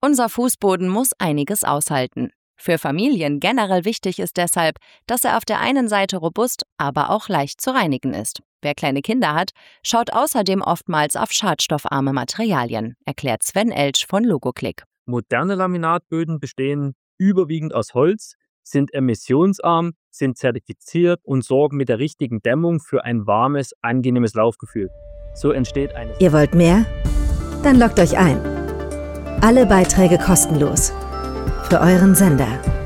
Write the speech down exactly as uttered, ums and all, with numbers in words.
Unser Fußboden muss einiges aushalten. Für Familien generell wichtig ist deshalb, dass er auf der einen Seite robust, aber auch leicht zu reinigen ist. Wer kleine Kinder hat, schaut außerdem oftmals auf schadstoffarme Materialien, erklärt Sven Eltsch von Logoclick. Moderne Laminatböden bestehen überwiegend aus Holz, sind emissionsarm, sind zertifiziert und sorgen mit der richtigen Dämmung für ein warmes, angenehmes Laufgefühl. So entsteht eine... Ihr wollt mehr? Dann loggt euch ein. Alle Beiträge kostenlos. Für euren Sender.